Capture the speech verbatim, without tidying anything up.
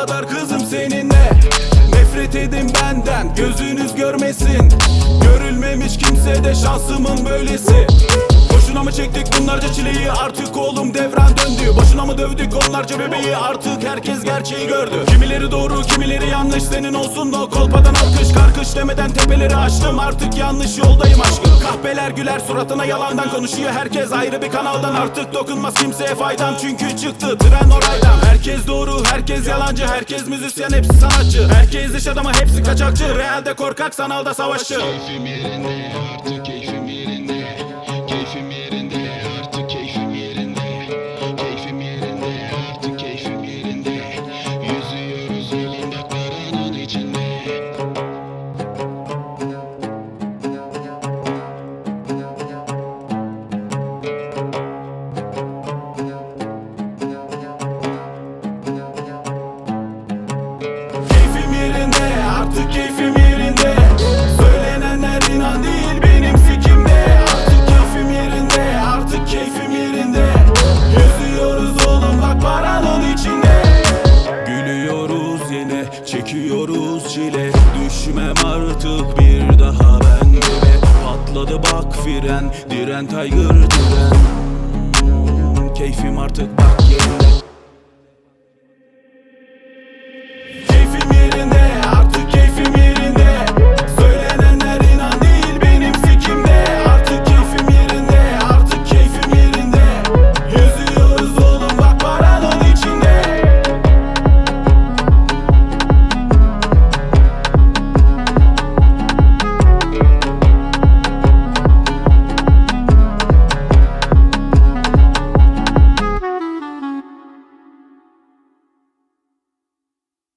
kadar kızım seninle. Nefret edin benden, gözünüz görmesin. Görülmemiş kimsede şansımın böylesi. Boşuna mı çektik bunlarca çileyi, artık oğlum devran döndü. Boşuna mı dövdük onlarca bebeği, artık herkes gerçeği gördü. Kimileri doğru kimileri yanlış, senin olsun o kolpadan alkış. Karkış demeden tepeleri aştım, artık yanlış yoldayım aşkım. Kahpeler güler suratına, yalandan konuşuyor herkes ayrı bir kanaldan. Artık dokunmaz kimseye faydam, çünkü çıktı tren oraydan. Herkes doğru herkes yalancı, herkes müzisyen hepsi sanatçı. Herkes iş adamı hepsi kaçakçı, realde korkak sanalda savaşçı. Keyfim yerinde artık keyfim yerinde. Keyfim yerinde artık keyfim yerinde. Keyfim yerinde artık keyfim yerinde. Yüzüyoruz yolundakların içinde. Keyfim yerinde artık keyfim yerinde. Söylenenler inan değil benim sikimde. Artık keyfim yerinde, artık keyfim yerinde. Yüzüyoruz oğlum bak paranın içinde. Gülüyoruz yine, çekiyoruz çile. Düşmem artık bir daha ben gibi. Patladı bak fren, diren tiger diren. Keyfim artık bak